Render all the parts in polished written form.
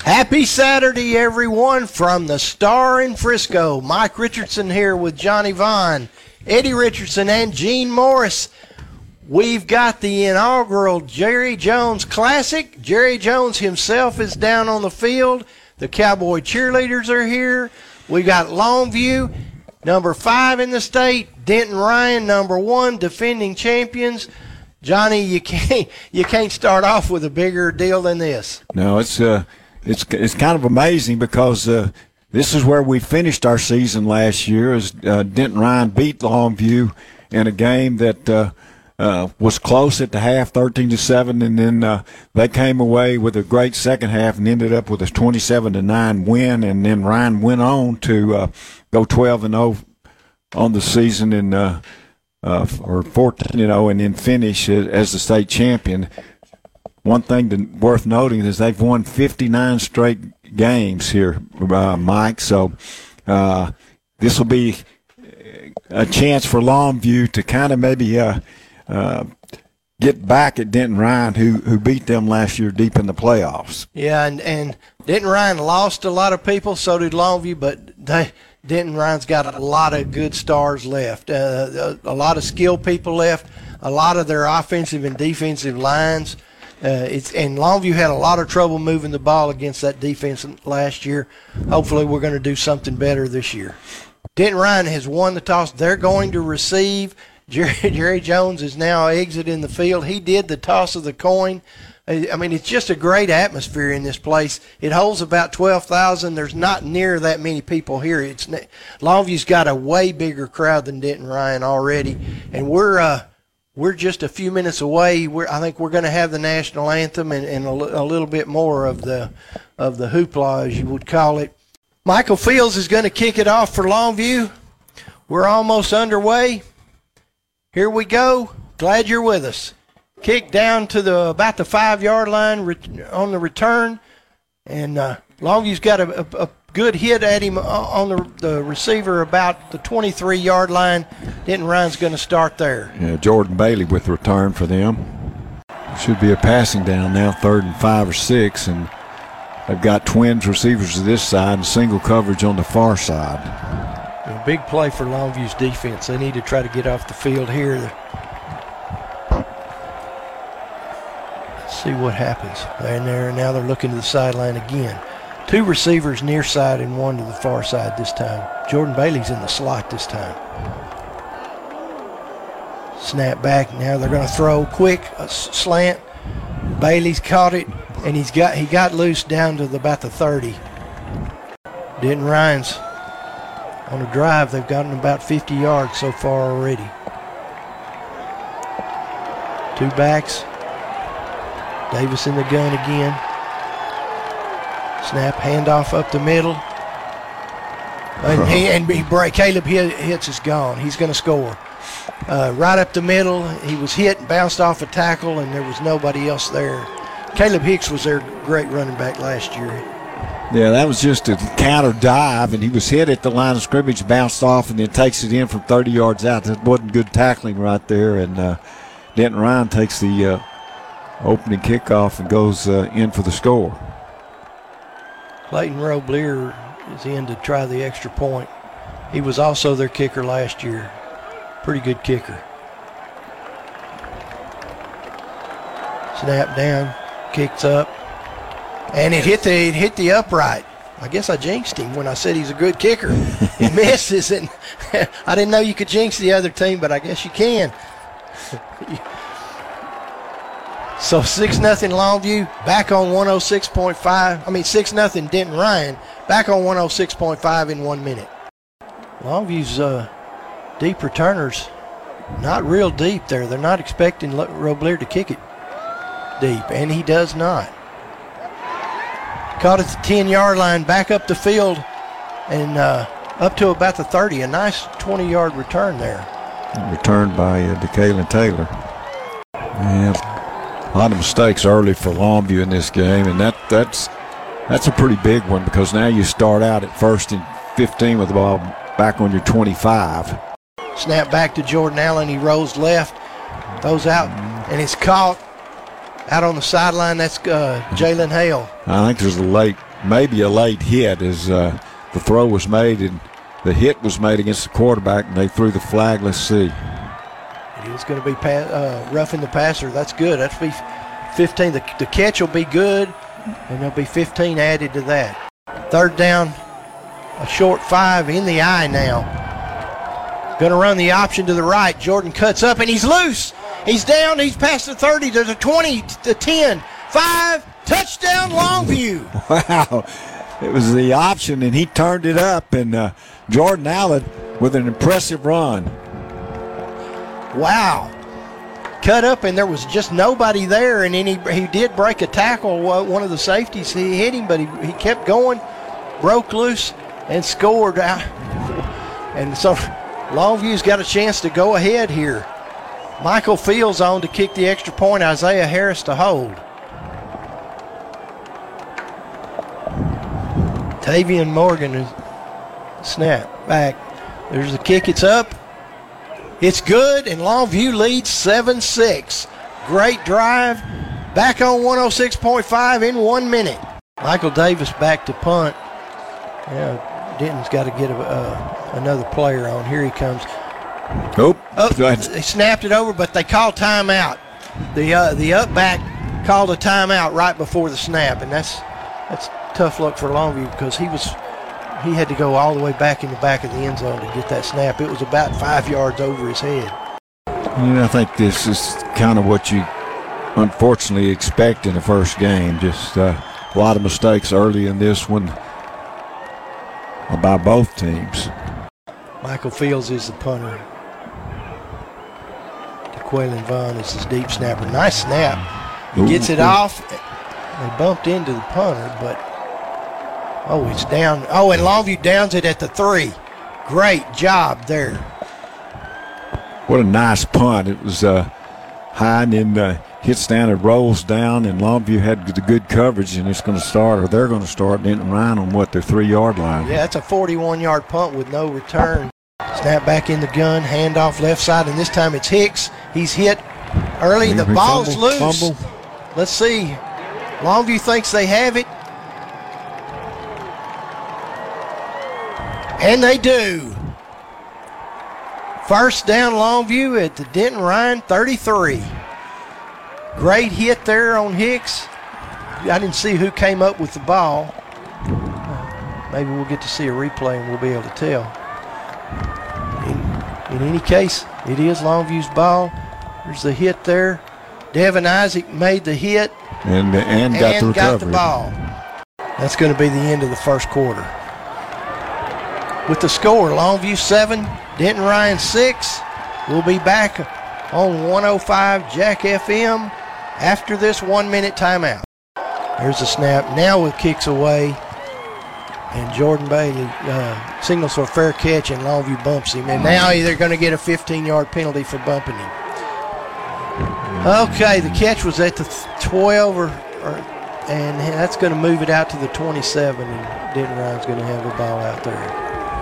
Happy Saturday, everyone, from the Star in Frisco. Mike Richardson here with Johnny Vaughn, Eddie Richardson, and Gene Morris. We've got the inaugural Jerry Jones Classic. Jerry Jones himself is down on the field. The Cowboy cheerleaders are here. We got Longview, number 5 in the state. Denton Ryan, number 1, defending champions. Johnny, you can't start off with a bigger deal than this. No, it's kind of amazing because this is where we finished our season last year as Denton Ryan beat Longview in a game that was close at the half, 13-7, and then they came away with a great second half and ended up with a 27-9 win, and then Ryan went on to go 12-0 on the season and or 14-0, and then finish as the state champion. One thing worth noting is they've won 59 straight games here, Mike. So this will be a chance for Longview to kind of maybe get back at Denton Ryan, who beat them last year deep in the playoffs. Yeah, and Denton Ryan lost a lot of people, so did Longview, but Denton Ryan's got a lot of good stars left, a lot of skilled people left, a lot of their offensive and defensive lines. And Longview had a lot of trouble moving the ball against that defense last year. Hopefully we're going to do something better this year. Denton Ryan has won the toss. They're going to receive. Jerry Jones is now exiting the field. He did the toss of the coin. I mean, it's just a great atmosphere in this place. It holds about 12,000. There's not near that many people here. Longview's got a way bigger crowd than Denton Ryan already, and we're just a few minutes away. I think we're going to have the national anthem and a little bit more of the hoopla, as you would call it. Michael Fields is going to kick it off for Longview. We're almost underway. Here we go. Glad you're with us. Kick down to about the 5-yard line on the return, and Longview's got a good hit at him on the receiver about the 23-yard line. Denton Ryan's going to start there. Yeah, Jordan Bailey with the return for them. Should be a passing down now, 3rd and 5 or 6, and they've got twins receivers to this side and single coverage on the far side. A big play for Longview's defense. They need to try to get off the field here. Let's see what happens. Now they're looking to the sideline again. 2 receivers near side and 1 to the far side this time. Jordan Bailey's in the slot this time. Snap back. Now they're going to throw quick, a slant. Bailey's caught it, and he got loose down to about the 30. Denton Ryan's on a drive. They've gotten about 50 yards so far already. 2 backs. Davis in the gun again. Snap, handoff up the middle. Caleb hits is gone. He's going to score. Right up the middle, he was hit and bounced off a tackle, and there was nobody else there. Caleb Hicks was their great running back last year. Yeah, that was just a counter dive, and he was hit at the line of scrimmage, bounced off, and then takes it in from 30 yards out. That wasn't good tackling right there, and Denton Ryan takes the opening kickoff and goes in for the score. Clayton Roblier is in to try the extra point. He was also their kicker last year. Pretty good kicker. Snap down, kicks up, and it hit the upright. I guess I jinxed him when I said he's a good kicker. He misses, and I didn't know you could jinx the other team, but I guess you can. So 6-0 Longview, back on 106.5. 6-0 Denton Ryan, back on 106.5 in 1 minute. Longview's deep returners, not real deep there. They're not expecting Roblier to kick it deep, and he does not. Caught at the 10-yard line, back up the field, and up to about the 30. A nice 20-yard return there. Returned by DeKalen Taylor. And a lot of mistakes early for Longview in this game, and that's a pretty big one because now you start out at 1st and 15 with the ball back on your 25. Snap back to Jordan Allen. He rolls left, throws out, and it's caught Out on the sideline, that's Jalen Hale. I think there's maybe a late hit as the throw was made and the hit was made against the quarterback, and they threw the flag. Let's see. It is going to be roughing the passer. That's good. That's be 15. The catch will be good, and there'll be 15 added to that. Third down, a short 5 in the eye now. Going to run the option to the right. Jordan cuts up, and he's loose. He's down. He's past the 30. There's a 20, the 10, 5. Touchdown, Longview. Wow. It was the option, and he turned it up, and Jordan Allen with an impressive run. Wow. Cut up, and there was just nobody there, and then he did break a tackle. One of the safeties, he hit him, but he kept going, broke loose, and scored. And so Longview's got a chance to go ahead here. Michael Fields on to kick the extra point, Isaiah Harris to hold. Tavian Morgan is snap back. There's the kick. It's up. It's good, and Longview leads 7-6. Great drive. Back on 106.5 in 1 minute. Michael Davis back to punt. Yeah, Denton's got to get another player on. Here he comes. Oh, they snapped it over, but they called timeout. The up back called a timeout right before the snap, and that's tough luck for Longview because he had to go all the way back in the back of the end zone to get that snap. It was about 5 yards over his head. I think this is kind of what you unfortunately expect in the first game. Just a lot of mistakes early in this one by both teams. Michael Fields is the punter. DeQuaylen Vaughn is his deep snapper. Nice snap. He gets it off. They bumped into the punter, but it's down. And Longview downs it at the 3. Great job there. What a nice punt. It was high and then hits down and rolls down, and Longview had the good coverage, and they're going to start Denton Ryan on their 3-yard line. Yeah, that's a 41-yard punt with no return. Snap back in the gun, handoff left side, and this time it's Hicks. He's hit early. The ball's loose. Fumble. Let's see. Longview thinks they have it. And they do. First down Longview at the Denton Ryan 33. Great hit there on Hicks. I didn't see who came up with the ball. Maybe we'll get to see a replay and we'll be able to tell. In any case, it is Longview's ball. There's the hit there. Devin Isaac made the hit and got the ball. That's going to be the end of the first quarter. With the score, Longview 7, Denton Ryan 6. We'll be back on 105 Jack FM after this 1-minute timeout. There's the snap. Now with kicks away, and Jordan Bailey signals for a fair catch, and Longview bumps him. And now they're going to get a 15-yard penalty for bumping him. Okay, the catch was at the 12, and that's going to move it out to the 27, and Denton Ryan's going to have the ball out there.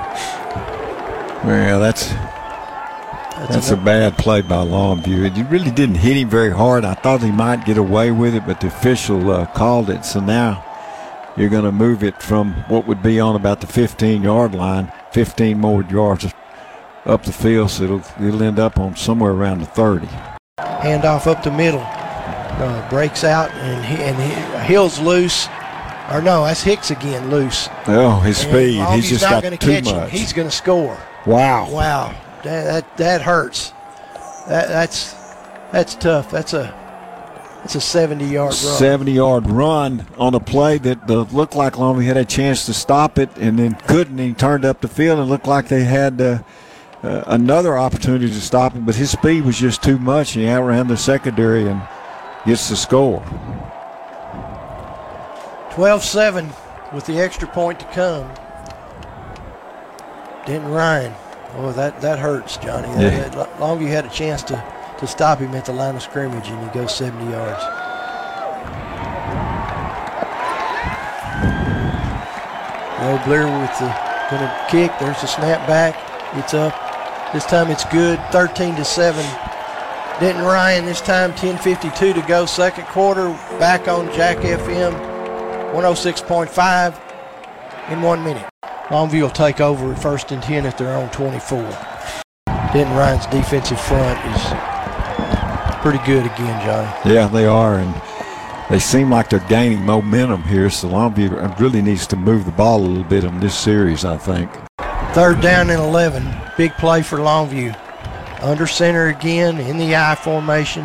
Well, that's a bad play by Longview. It really didn't hit him very hard. I thought he might get away with it, but the official called it. So now you're going to move it from what would be on about the 15-yard line, 15 more yards up the field, so it'll end up on somewhere around the 30. Handoff up the middle. Breaks out, and Hill's loose. Or no, that's Hicks again, loose. Oh, his speed. He's just got too much. He's going to score. Wow. That hurts. That's tough. That's a 70-yard run. 70-yard run on a play that looked like Longview had a chance to stop it and then couldn't. He turned up the field and looked like they had another opportunity to stop him, but his speed was just too much. He outran the secondary and gets the score. 12-7 with the extra point to come. Denton Ryan. Oh, that hurts, Johnny. Yeah. Longview had a chance to stop him at the line of scrimmage, and he goes 70 yards. Robler going to kick. There's the snap back. It's up. This time it's good. 13-7. Denton Ryan, this time 10:52 to go, second quarter, back on Jack FM 106.5 in 1 minute. Longview will take over at 1st and 10 at their own 24. Denton Ryan's defensive front is pretty good again, Johnny. Yeah, they are, and they seem like they're gaining momentum here, so Longview really needs to move the ball a little bit in this series, I think. 3rd down and 11. Big play for Longview. Under center again in the I formation.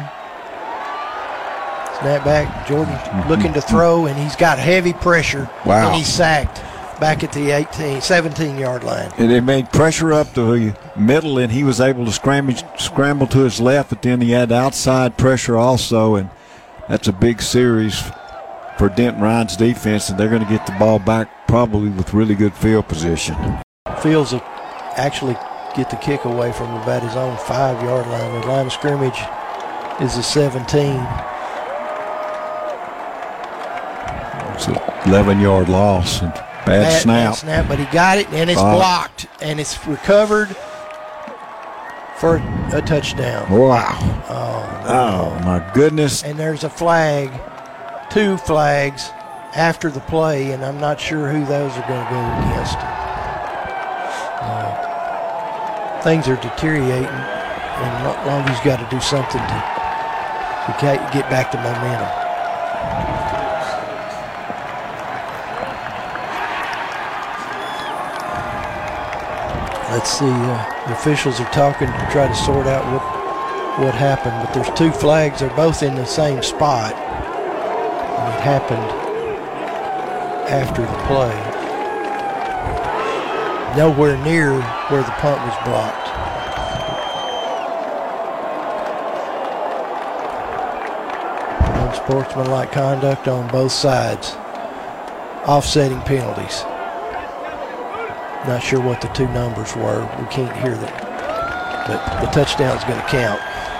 Snap back. Jordan looking to throw, and he's got heavy pressure. Wow. And he's sacked back at the 17-yard line. And they made pressure up to the middle, and he was able to scramble to his left, but then he had outside pressure also, and that's a big series for Denton Ryan's defense, and they're going to get the ball back probably with really good field position. Fields will actually get the kick away from about his own 5-yard line. The line of scrimmage is a 17. It's an 11-yard loss. And bad snap. But he got it, and it's blocked, and it's recovered for a touchdown. Wow. Oh, my goodness. And there's a flag, 2 flags after the play, and I'm not sure who those are going to go against. Things are deteriorating, and Longview's got to do something to get back to momentum. Let's see, the officials are talking to try to sort out what happened, but there's 2 flags. They're both in the same spot, and it happened after the play. Nowhere near where the punt was blocked. Unsportsmanlike conduct on both sides. Offsetting penalties. Not sure what the 2 numbers were. We can't hear them. But the touchdown's going to count.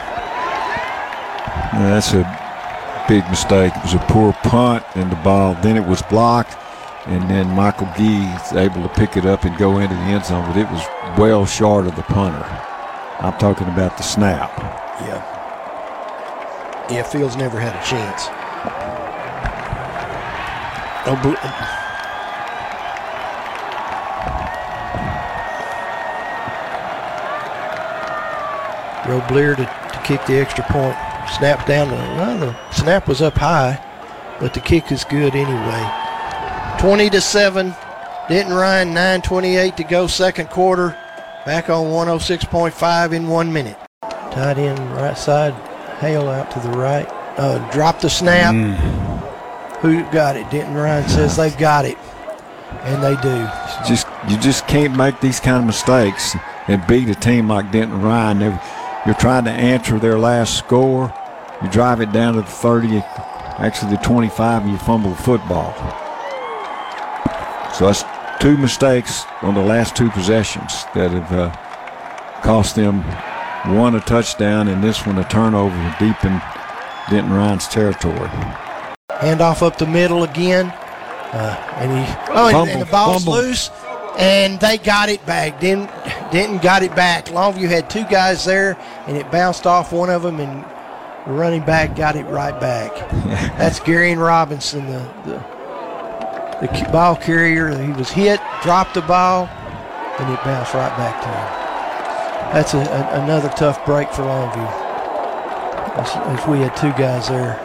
Yeah, that's a big mistake. It was a poor punt, and the ball, then it was blocked. And then Michael Gee is able to pick it up and go into the end zone, but it was well short of the punter. I'm talking about the snap. Yeah, Fields never had a chance. Roblear to kick the extra point. Snap down. The snap was up high, but the kick is good anyway. 20-7, Denton Ryan, 9:28 to go, second quarter. Back on 106.5 in 1 minute. Tight end right side, Hale out to the right. Drop the snap. Who got it? Denton Ryan says they've got it, and they do. You just can't make these kind of mistakes and beat a team like Denton Ryan. You're trying to answer their last score. You drive it down to the 30, actually the 25, and you fumble the football. So that's 2 mistakes on the last 2 possessions that have cost them, one a touchdown and this one a turnover deep in Denton Ryan's territory. Handoff up the middle again. And the ball's loose, and they got it back. Denton got it back. Longview had 2 guys there, and it bounced off one of them, and the running back got it right back. That's Gary Robinson, the ball carrier. He was hit, dropped the ball, and it bounced right back to him. That's another tough break for Longview, as we had 2 guys there.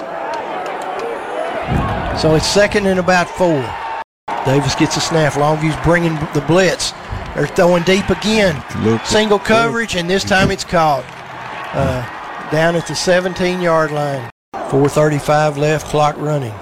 So it's 2nd and about 4. Davis gets a snap. Longview's bringing the blitz. They're throwing deep again. Single coverage, and this time it's caught. Down at the 17-yard line. 4:35 left, clock running.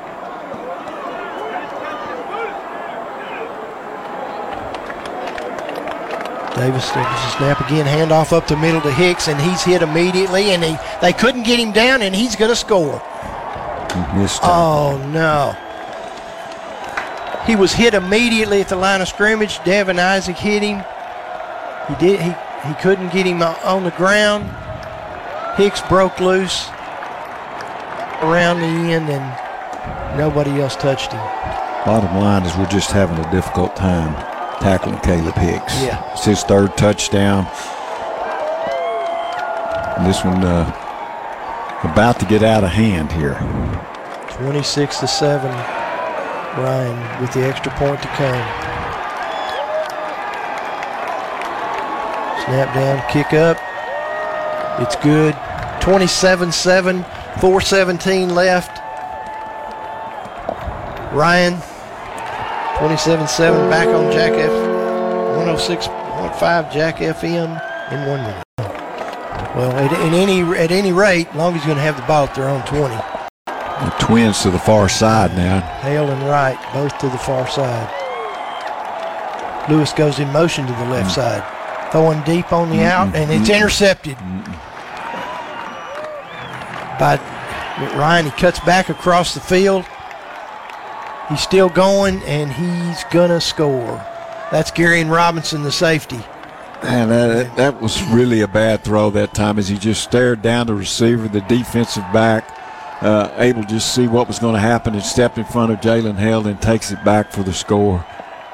Davis takes a snap again, handoff up the middle to Hicks, and he's hit immediately, and they couldn't get him down, and he's going to score. Oh, no. He was hit immediately at the line of scrimmage. Devin Isaac hit him. He couldn't get him on the ground. Hicks broke loose around the end, and nobody else touched him. Bottom line is we're just having a difficult time tackling Caleb Hicks. Yeah. It's his 3rd touchdown. And this one about to get out of hand here. 26-7. Ryan with the extra point to come. Snap down, kick up. It's good. 27-7, 4:17 left. Ryan, 27-7, back on Jack F. 106.5 Jack FM in 1 minute. Well, at any rate, Longview's going to have the ball at their own 20. The Twins to the far side now. Hale and Wright both to the far side. Lewis goes in motion to the left side. Throwing deep on the out, and it's intercepted. By Ryan, he cuts back across the field. He's still going, and he's going to score. That's Gary Robinson, the safety. And that was really a bad throw that time as he just stared down the receiver, the defensive back, able to just see what was going to happen and stepped in front of Jalen Hale and takes it back for the score.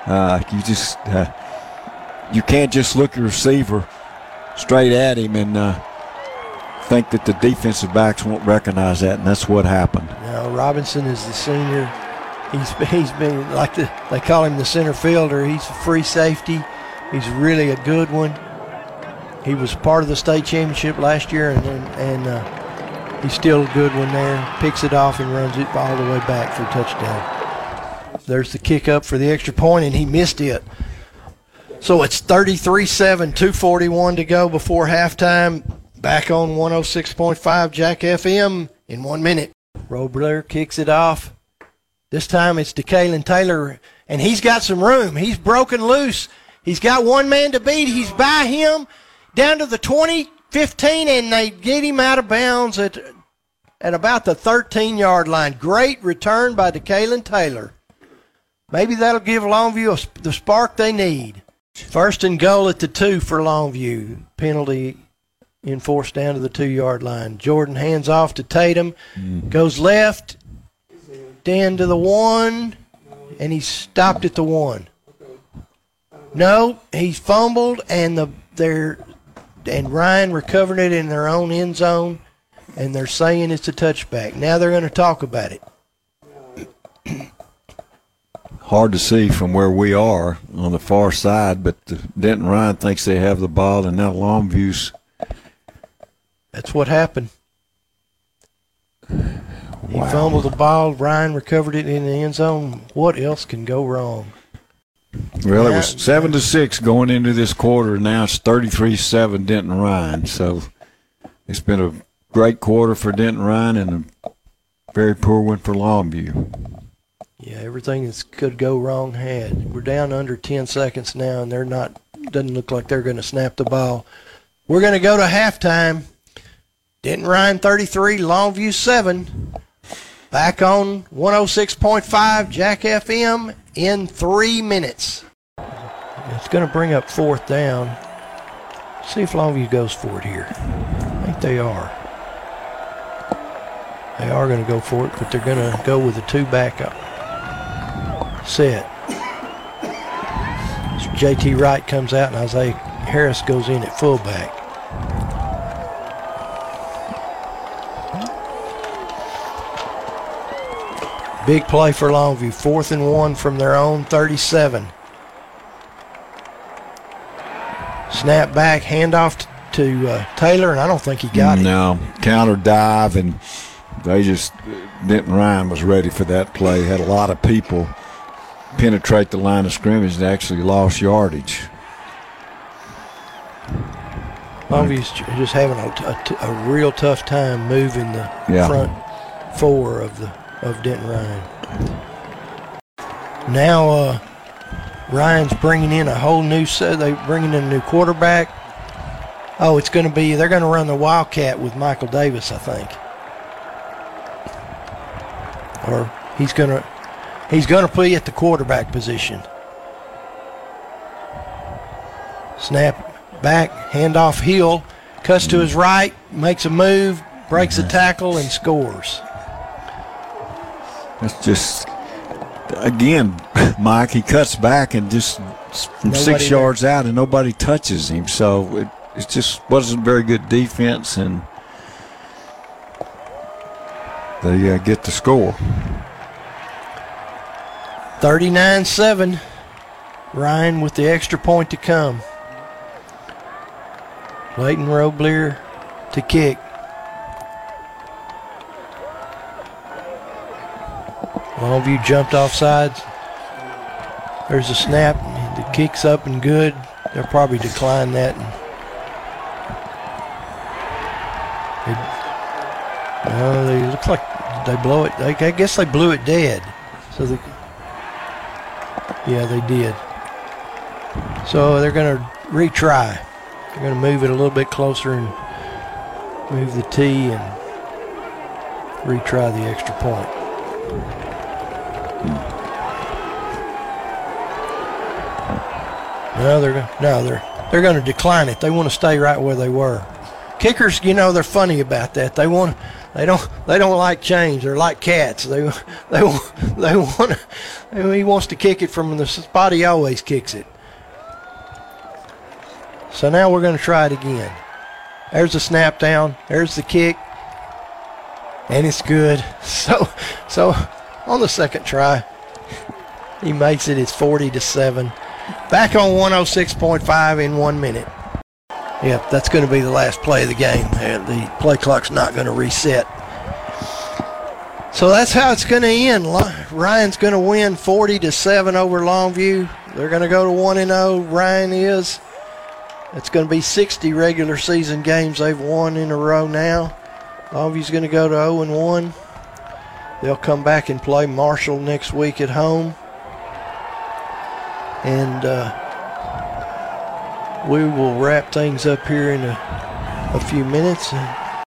You can't just look at the receiver straight at him and think that the defensive backs won't recognize that, and that's what happened. Now, Robinson is the senior. He's been like they call him the center fielder. He's a free safety. He's really a good one. He was part of the state championship last year, and he's still a good one there. Picks it off and runs it all the way back for a touchdown. There's the kick up for the extra point, and he missed it. So it's 33-7, 2:41 to go before halftime. Back on 106.5 Jack FM in 1 minute. Robler kicks it off. This time it's to Kalen Taylor, and he's got some room. He's broken loose. He's got one man to beat. He's by him down to the 20-15, and they get him out of bounds at about the 13-yard line. Great return by Kalen Taylor. Maybe that'll give Longview the spark they need. First and goal at the 2 for Longview. Penalty enforced down to the 2-yard line. Jordan hands off to Tatum. Goes left. Dan to the 1, and he's stopped at the 1. No, he's fumbled, and Ryan recovered it in their own end zone, and they're saying it's a touchback. Now they're going to talk about it. Hard to see from where we are on the far side, but Denton Ryan thinks they have the ball, and now Longview's. That's what happened. He fumbled the ball. Ryan recovered it in the end zone. What else can go wrong? Well, it was 7-6 going into this quarter. Now it's 33-7 Denton Ryan. So it's been a great quarter for Denton Ryan and a very poor one for Longview. Yeah, everything that could go wrong had. We're down under 10 seconds now, and doesn't look like they're going to snap the ball. We're going to go to halftime. Denton Ryan 33, Longview 7. Back on 106.5 Jack FM in 3 minutes. It's going to bring up 4th down. See if Longview goes for it here. I think they are. They are going to go for it, but they're going to go with a 2 backup set. So JT Wright comes out, and Isaiah Harris goes in at fullback. Big play for Longview. 4th and 1 from their own 37. Snap back, handoff to Taylor, and I don't think he got it. No, counter dive, and Denton Ryan was ready for that play. Had a lot of people penetrate the line of scrimmage and actually lost yardage. Longview's just having a real tough time moving the front 4 of Denton Ryan. Now Ryan's bringing in a whole new set. They're bringing in a new quarterback. Oh, they're going to run the Wildcat with Michael Davis, I think. Or he's going to be at the quarterback position. Snap back, handoff Hill, cuts to his right, makes a move, breaks a tackle, and scores. It's just, again, Mike, he cuts back and just from 6 yards out and nobody touches him. So it just wasn't very good defense. And they get the score. 39-7. Ryan with the extra point to come. Leighton Roblier to kick. Longview jumped off sides. There's a snap. The kick's up and good. They'll probably decline that. They look like they blow it. I guess they blew it dead. So yeah, they did. So they're going to retry. They're going to move it a little bit closer and move the tee and retry the extra point. No, they're going to decline it. They want to stay right where they were. Kickers, they're funny about that. They don't like change. They're like cats. He wants to kick it from the spot he always kicks it. So now we're going to try it again. There's the snap down. There's the kick. And it's good. So on the second try, he makes it. It's 40-7. Back on 106.5 in 1 minute. Yep, that's going to be the last play of the game. The play clock's not going to reset. So that's how it's going to end. Ryan's going to win 40-7 over Longview. They're going to go to 1-0. Ryan is. It's going to be 60 regular season games they've won in a row now. Longview's going to go to 0-1. They'll come back and play Marshall next week at home. And we will wrap things up here in a few minutes.